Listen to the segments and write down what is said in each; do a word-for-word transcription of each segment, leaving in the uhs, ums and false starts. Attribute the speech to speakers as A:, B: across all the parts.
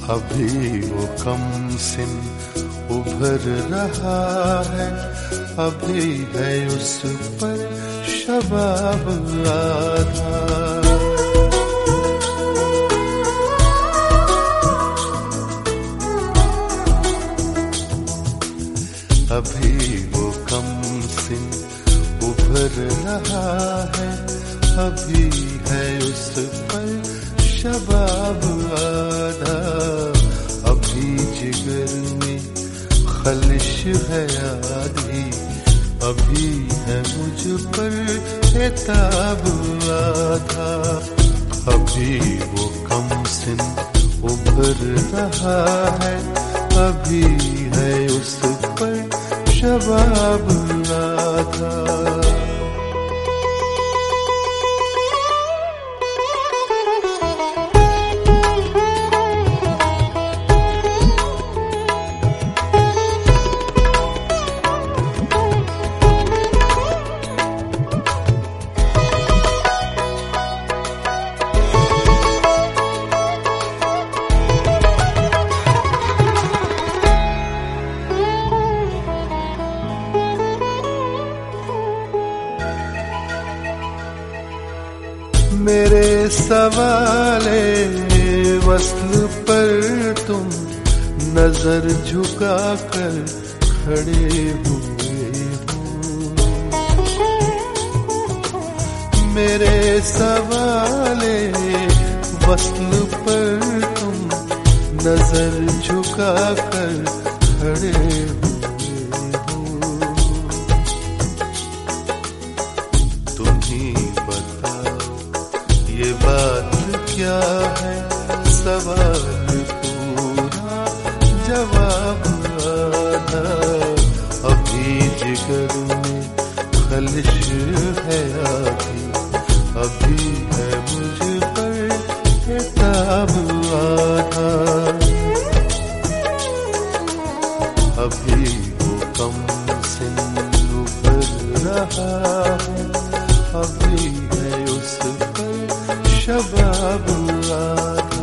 A: अभी वो कम सिन उभर रहा है, अभी है उस पर शबाब आधा। अभी वो कम सिन उभर रहा है, अभी है उस पर शबाब आधा। अभी जिगर में खलिश है आधी, अभी है मुझ पर एताब आधा। अभी वो कम सिन उभर रहा है, अभी है उस पर शबाब आधा। मेरे सवाले वस्ल पर तुम नजर झुका कर खड़े हुए हो। मेरे सवाले वस्ल पर तुम नजर झुका कर खड़े हुए हो। तुम ही ये बात क्या है, सवाल पूरा जवाब आधा। अभी जिगर में खलिश है आधी, अभी है मुझ पर एताब आधा। अभी वो कम सिन उभर रहा है, अभी है उस शबाब आधा।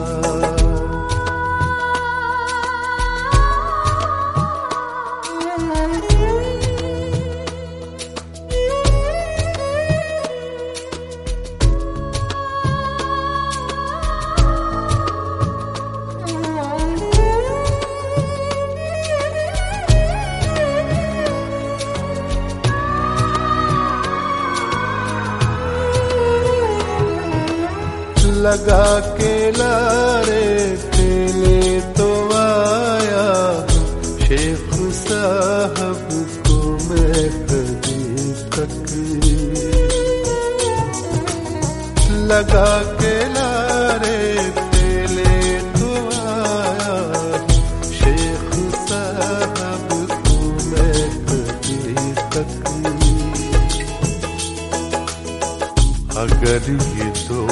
A: लगा के लारे तेले तो आया शेख साहब को मैं कभी तक। लगा के लारे तेले तो आया शेख साहब को मैं कभी तक। अगर ये दो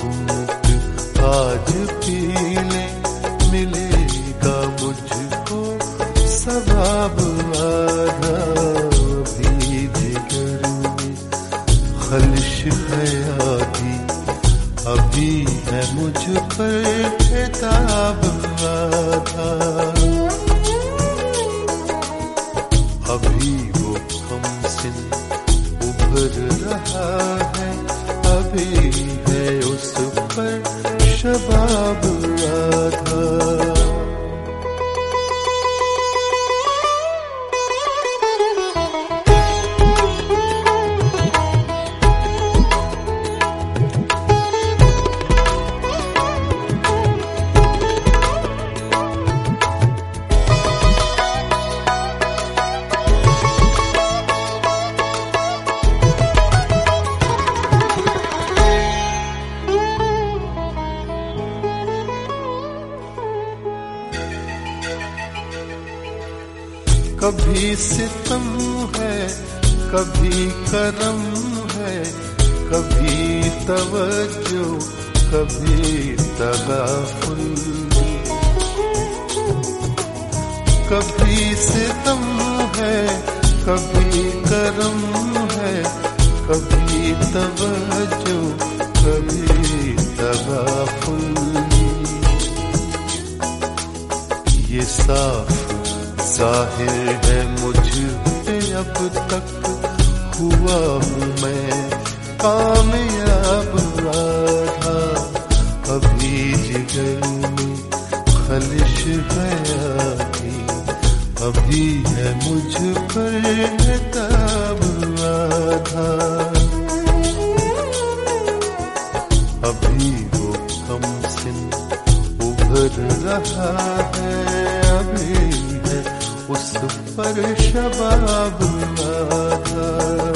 A: आज पी ले, मिलेगा मुझको सवाब आधा। भी जिगर में खलिश है आधी, अभी है मुझ पर एताब आधा। अभी वो कम सिन उभर रहा है, अभी है उस पर शबाब आधा। कभी सितम है, कभी करम है, कभी तवज्जो, कभी तगाफुल। कभी सितम है, कभी करम है, कभी तवज्जो, कभी तगाफुल। ये साफ जाहिर है मुझ पे अब तक हुआ हूँ मैं कामयाब आधा, अभी जिगर में खलिश है आधी, अभी है मुझ पर ताब आधा, अभी वो कम सिन उभर रहा है, अभी है उस पर शबाब आधा।